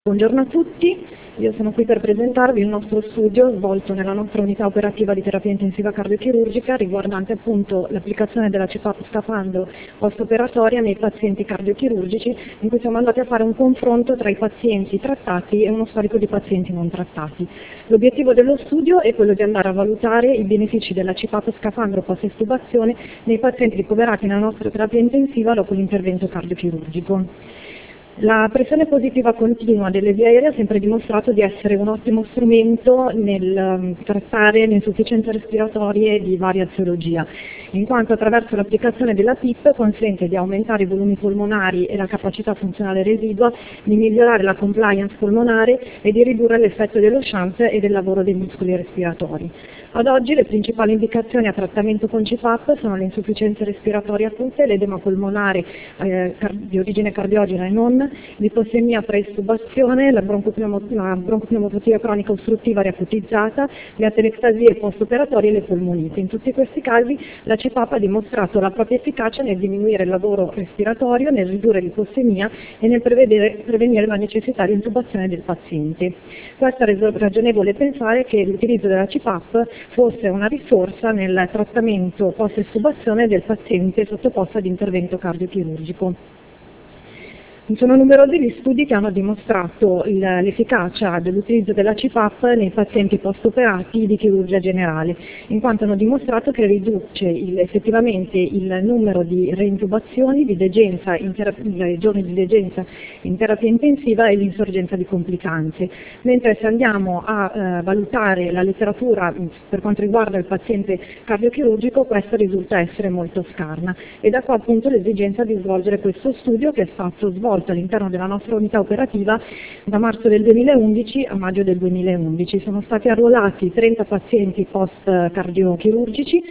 Buongiorno a tutti, io sono qui per presentarvi il nostro studio svolto nella nostra unità operativa di terapia intensiva cardiochirurgica riguardante appunto l'applicazione della CPAP scafandro post-operatoria nei pazienti cardiochirurgici, in cui siamo andati a fare un confronto tra i pazienti trattati e uno storico di pazienti non trattati. L'obiettivo dello studio è quello di andare a valutare i benefici della CPAP scafandro post-estubazione nei pazienti ricoverati nella nostra terapia intensiva dopo l'intervento cardiochirurgico. La pressione positiva continua delle vie aeree ha sempre dimostrato di essere un ottimo strumento nel trattare le insufficienze respiratorie di varia eziologia, in quanto attraverso l'applicazione della PIP consente di aumentare i volumi polmonari e la capacità funzionale residua, di migliorare la compliance polmonare e di ridurre l'effetto dello shunt e del lavoro dei muscoli respiratori. Ad oggi le principali indicazioni a trattamento con CPAP sono le insufficienze respiratorie acute, l'edema polmonare di origine cardiogena e non, l'ipostemia pre-estubazione, la broncopneumopatia cronica ostruttiva riacutizzata, le atelectasie post-operatorie e le polmoniti. In tutti questi casi la CPAP ha dimostrato la propria efficacia nel diminuire il lavoro respiratorio, nel ridurre l'ipostemia e nel prevenire la necessità di intubazione del paziente. Questo è ragionevole pensare che l'utilizzo della CPAP fosse una risorsa nel trattamento post-estubazione del paziente sottoposto ad intervento cardiochirurgico. Sono numerosi gli studi che hanno dimostrato l'efficacia dell'utilizzo della CPAP nei pazienti post-operati di chirurgia generale, in quanto hanno dimostrato che riduce effettivamente il numero di reintubazioni, di degenza giorni di degenza in terapia intensiva e l'insorgenza di complicanze, mentre se andiamo a valutare la letteratura per quanto riguarda il paziente cardiochirurgico, questa risulta essere molto scarna. E da qua appunto l'esigenza di svolgere questo studio, che è stato svolto all'interno della nostra unità operativa da marzo del 2011 a maggio del 2011. Sono stati arruolati 30 pazienti post-cardiochirurgici,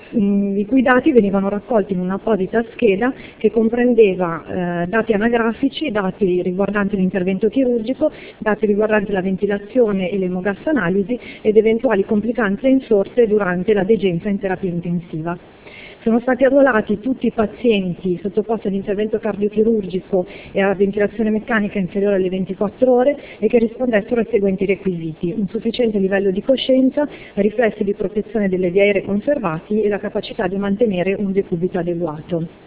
i cui dati venivano raccolti in un'apposita scheda che comprendeva dati anagrafici, dati riguardanti l'intervento chirurgico, dati riguardanti la ventilazione e l'emogassanalisi ed eventuali complicanze insorte durante la degenza in terapia intensiva. Sono stati arruolati tutti i pazienti sottoposti ad intervento cardiochirurgico e a ventilazione meccanica inferiore alle 24 ore e che rispondessero ai seguenti requisiti: un sufficiente livello di coscienza, riflessi di protezione delle vie aeree conservati e la capacità di mantenere un decubito adeguato.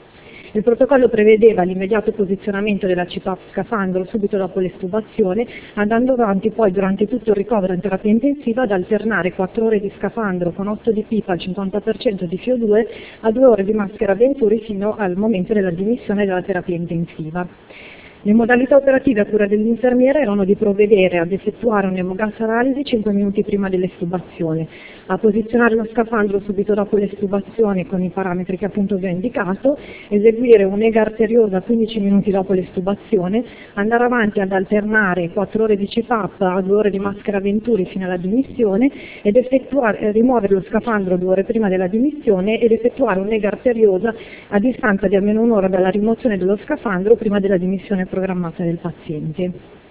Il protocollo prevedeva l'immediato posizionamento della CPAP scafandro subito dopo l'estubazione, andando avanti poi durante tutto il ricovero in terapia intensiva ad alternare 4 ore di scafandro con 8 di PIP al 50% di FiO2 a 2 ore di maschera Venturi fino al momento della dimissione dalla terapia intensiva. Le modalità operative a cura dell'infermiera erano di provvedere ad effettuare un'emogassanalisi 5 minuti prima dell'estubazione, a posizionare lo scafandro subito dopo l'estubazione con i parametri che appunto vi ho indicato, eseguire un'ega arteriosa 15 minuti dopo l'estubazione, andare avanti ad alternare 4 ore di CPAP a 2 ore di maschera Venturi fino alla dimissione ed rimuovere lo scafandro 2 ore prima della dimissione ed effettuare un'ega arteriosa a distanza di almeno un'ora dalla rimozione dello scafandro prima della dimissione programmata del paziente.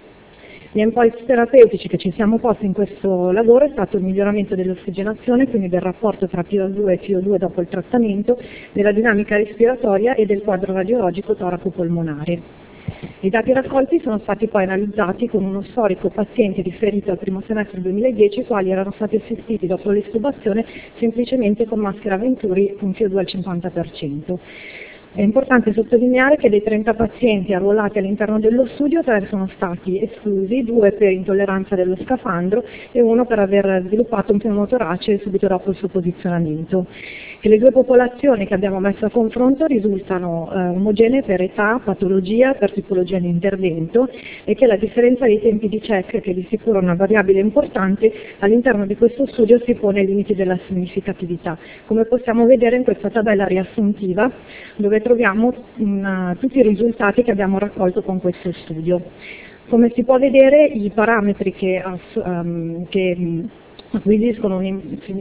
Gli endpoints terapeutici che ci siamo posti in questo lavoro è stato il miglioramento dell'ossigenazione, quindi del rapporto tra PO2 e FiO2 dopo il trattamento, della dinamica respiratoria e del quadro radiologico toraco-polmonare. I dati raccolti sono stati poi analizzati con uno storico paziente riferito al primo semestre 2010, i quali erano stati assistiti dopo l'estubazione semplicemente con maschera Venturi con FiO2 al 50%. È importante sottolineare che dei 30 pazienti arruolati all'interno dello studio, 3 sono stati esclusi, 2 per intolleranza dello scafandro e 1 per aver sviluppato un pneumotorace subito dopo il suo posizionamento. Che le due popolazioni che abbiamo messo a confronto risultano omogenee per età, patologia, per tipologia di intervento e che la differenza dei tempi di check, che di sicuro è una variabile importante, all'interno di questo studio si pone ai limiti della significatività, come possiamo vedere in questa tabella riassuntiva, dove troviamo tutti i risultati che abbiamo raccolto con questo studio. Come si può vedere, i parametri che acquisiscono una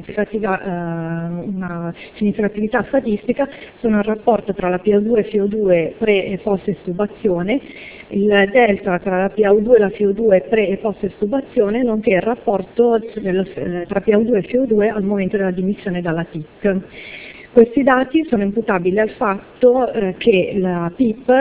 significatività statistica sono il rapporto tra la PA2 e FiO2 pre e post estubazione, il delta tra la PaO2 e la FiO2 pre e post estubazione, nonché il rapporto tra PaO2 e FiO2 al momento della dimissione dalla TIC. Questi dati sono imputabili al fatto che la PIP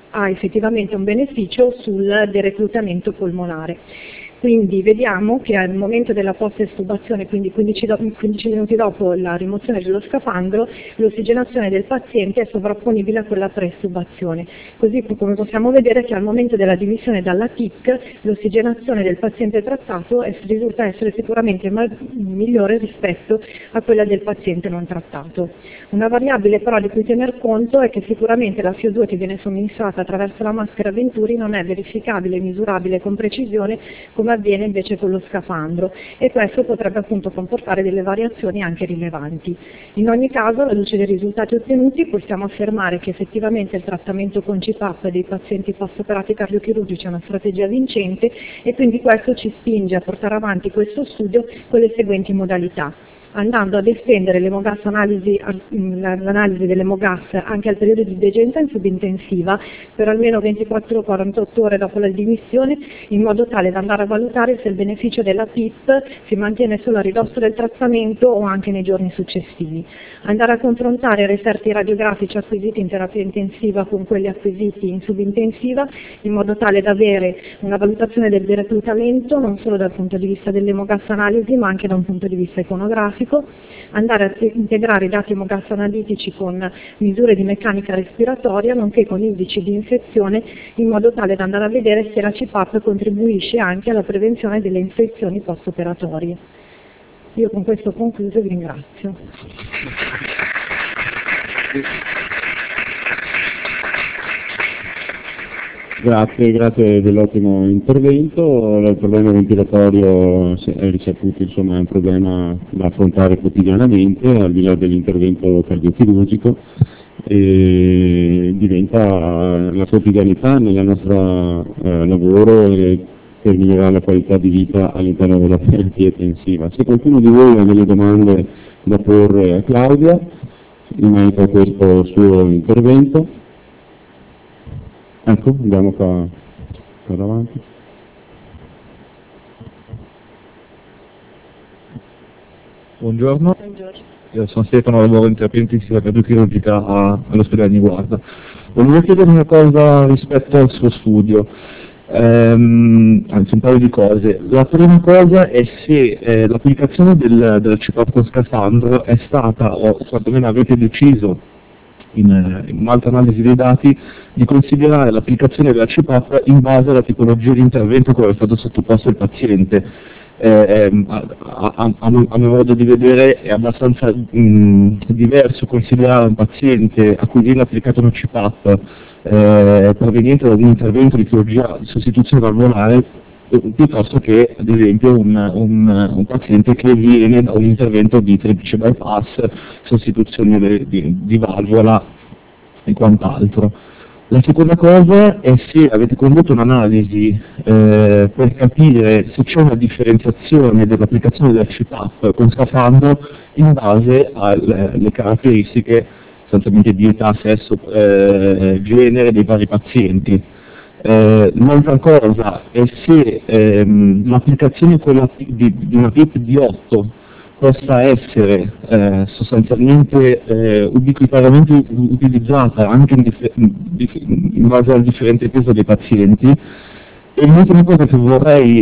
ha effettivamente un beneficio sul dereclutamento polmonare. Quindi vediamo che al momento della post-estubazione, quindi 15 minuti dopo la rimozione dello scafandro, l'ossigenazione del paziente è sovrapponibile a quella pre-estubazione. Così come possiamo vedere che al momento della dimissione dalla TIC l'ossigenazione del paziente trattato risulta essere sicuramente migliore rispetto a quella del paziente non trattato. Una variabile però di cui tener conto è che sicuramente la FiO2 che viene somministrata attraverso la maschera Venturi non è verificabile e misurabile con precisione come avviene invece con lo scafandro, e questo potrebbe appunto comportare delle variazioni anche rilevanti. In ogni caso, alla luce dei risultati ottenuti, possiamo affermare che effettivamente il trattamento con CPAP dei pazienti post-operati cardiochirurgici è una strategia vincente, e quindi questo ci spinge a portare avanti questo studio con le seguenti modalità: andando ad estendere l'analisi dell'emogas anche al periodo di degenza in subintensiva per almeno 24-48 ore dopo la dimissione, in modo tale da andare a valutare se il beneficio della PIP si mantiene solo a ridosso del trattamento o anche nei giorni successivi. Andare a confrontare i referti radiografici acquisiti in terapia intensiva con quelli acquisiti in subintensiva, in modo tale da avere una valutazione del dereclutamento non solo dal punto di vista dell'emogas analisi ma anche da un punto di vista iconografico. Andare a integrare i dati emogas analitici con misure di meccanica respiratoria, nonché con indici di infezione, in modo tale da andare a vedere se la CPAP contribuisce anche alla prevenzione delle infezioni post-operatorie. Io con questo ho concluso e vi ringrazio. Grazie dell'ottimo intervento. Il problema ventilatorio è risaputo, insomma, è un problema da affrontare quotidianamente, al di là dell'intervento cardiochirurgico, e diventa la quotidianità nel nostro lavoro per migliorare la qualità di vita all'interno della terapia intensiva. Se qualcuno di voi ha delle domande da porre a Claudia in merito a questo suo intervento, ecco, andiamo qua davanti. Buongiorno, io sono Stefano, lavoro in terapia intensiva cardiochirurgica all'ospedale di Guarda. Volevo chiedere una cosa rispetto al suo studio, anzi un paio di cose. La prima cosa è se l'applicazione della CPAP con scafandro è stata, o quantomeno avete deciso in un'altra analisi dei dati, di considerare l'applicazione della CPAP in base alla tipologia di intervento che è stato sottoposto il paziente. A mio modo di vedere è abbastanza diverso considerare un paziente a cui viene applicata una CPAP proveniente da un intervento di chirurgia di sostituzione valvolare piuttosto che ad esempio un paziente che viene da un intervento di triplice bypass, sostituzione di valvola e quant'altro. La seconda cosa è se avete condotto un'analisi per capire se c'è una differenziazione dell'applicazione della CPAP con scafandro in base alle caratteristiche sostanzialmente di età, sesso, genere dei vari pazienti. L'altra cosa è se l'applicazione di una PIP di 8 possa essere sostanzialmente ubiquitariamente utilizzata anche in base al differente peso dei pazienti. E l'ultima cosa che vorrei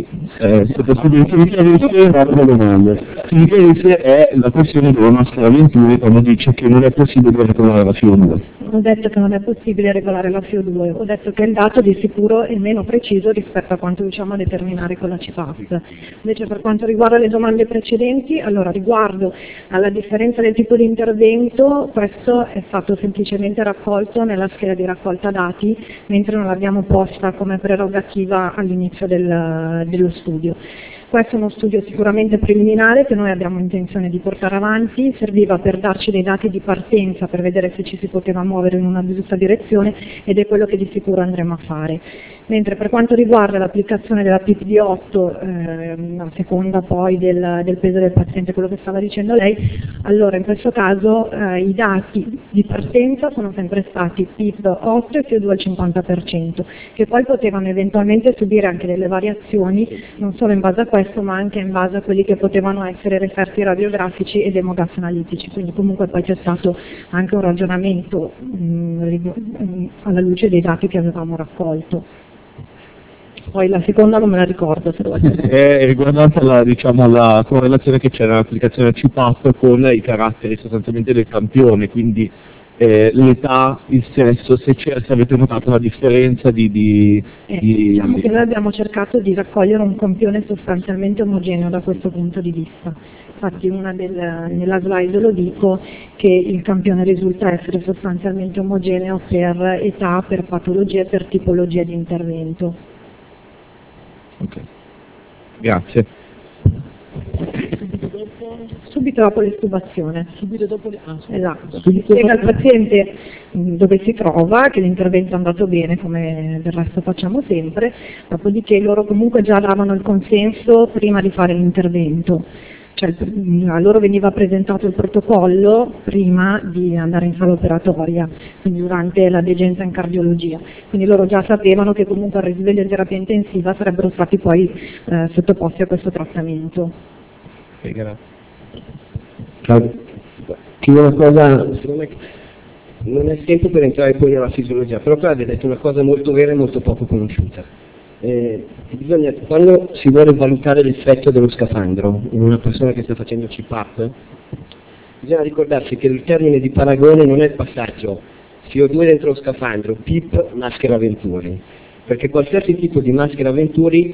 chiarisse è la questione della maschera Venturi, quando dice che non è possibile regolare la FiO2. Non ho detto che non è possibile regolare la FiO2, ho detto che il dato di sicuro è meno preciso rispetto a quanto riusciamo a determinare con la CPAP. Invece per quanto riguarda le domande precedenti, allora riguardo alla differenza del tipo di intervento, questo è stato semplicemente raccolto nella scheda di raccolta dati, mentre non l'abbiamo posta come prerogativa all'inizio dello studio. Questo è uno studio sicuramente preliminare che noi abbiamo intenzione di portare avanti, serviva per darci dei dati di partenza per vedere se ci si poteva muovere in una giusta direzione, ed è quello che di sicuro andremo a fare. Mentre per quanto riguarda l'applicazione della PIP di 8, a seconda poi del peso del paziente, quello che stava dicendo lei, allora in questo caso i dati di partenza sono sempre stati PIP 8 e FiO2 al 50%, che poi potevano eventualmente subire anche delle variazioni, non solo in base a questo, ma anche in base a quelli che potevano essere referti radiografici ed emogas analitici, quindi comunque poi c'è stato anche un ragionamento alla luce dei dati che avevamo raccolto. Poi la seconda non me la ricordo, se lo voglio dire. È riguardante la correlazione che c'era nell'applicazione CPAP con i caratteri sostanzialmente del campione, quindi l'età, il sesso, se avete notato la differenza Diciamo che noi abbiamo cercato di raccogliere un campione sostanzialmente omogeneo da questo punto di vista. Infatti nella slide lo dico che il campione risulta essere sostanzialmente omogeneo per età, per patologia e per tipologia di intervento. Ok, grazie. Subito dopo l'estubazione. Subito dopo Esatto. Spiega al paziente dove si trova, che l'intervento è andato bene, come del resto facciamo sempre, dopodiché loro comunque già davano il consenso prima di fare l'intervento. Cioè, a loro veniva presentato il protocollo prima di andare in sala operatoria, quindi durante la degenza in cardiologia. Quindi loro già sapevano che comunque al risveglio in terapia intensiva sarebbero stati poi sottoposti a questo trattamento. Ok, grazie. Una cosa, secondo me, non è tempo per entrare poi nella fisiologia, però avete detto una cosa molto vera e molto poco conosciuta. Quando si vuole valutare l'effetto dello scafandro in una persona che sta facendo CPAP, bisogna ricordarsi che il termine di paragone non è il passaggio CO2 dentro lo scafandro, PIP, maschera Venturi, perché qualsiasi tipo di maschera Venturi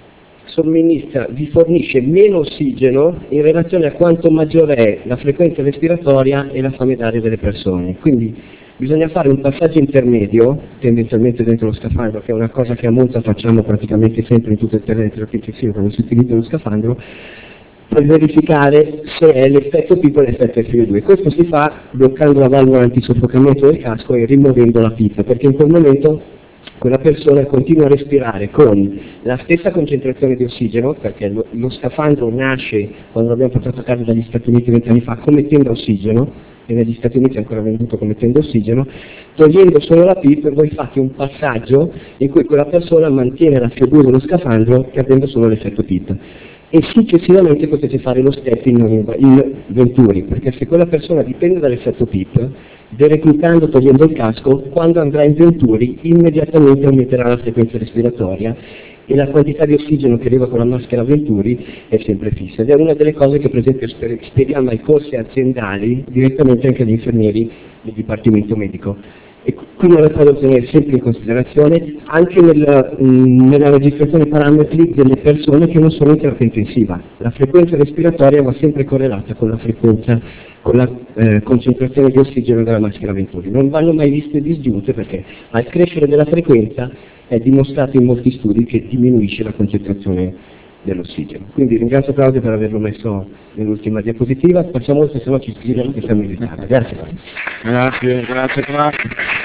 vi fornisce meno ossigeno in relazione a quanto maggiore è la frequenza respiratoria e la fame d'aria delle persone. Quindi bisogna fare un passaggio intermedio, tendenzialmente dentro lo scafandro, che è una cosa che a Monza facciamo praticamente sempre in tutte le terapie intensive quando si utilizza lo scafandro, per verificare se è l'effetto PIP o l'effetto FO2. Questo si fa bloccando la valvola antisoffocamento del casco e rimuovendo la PIP, perché in quel momento quella persona continua a respirare con la stessa concentrazione di ossigeno, perché lo scafandro nasce, quando l'abbiamo portato a casa dagli Stati Uniti 20 anni fa, come tenda ossigeno, e negli Stati Uniti è ancora venduto come tenda ossigeno, togliendo solo la PIP voi fate un passaggio in cui quella persona mantiene la CO2 dello scafandro perdendo solo l'effetto PIP. E successivamente potete fare lo step in Venturi, perché se quella persona dipende dall'effetto PIP, dereclutando, togliendo il casco, quando andrà in Venturi immediatamente aumenterà la frequenza respiratoria e la quantità di ossigeno che arriva con la maschera Venturi è sempre fissa. Ed è una delle cose che per esempio spieghiamo ai corsi aziendali direttamente anche agli infermieri del Dipartimento Medico. E quindi è una cosa da tenere sempre in considerazione anche nella registrazione parametri delle persone che non sono in terapia intensiva. La frequenza respiratoria va sempre correlata con la frequenza, con la concentrazione di ossigeno della maschera Venturi. Non vanno mai viste disgiunte perché al crescere della frequenza è dimostrato in molti studi che diminuisce la concentrazione dell'ossigeno. Quindi ringrazio Claudio per averlo messo nell'ultima diapositiva, facciamo se no ci scriviamo che siamo in ritardo. Grazie. Grazie.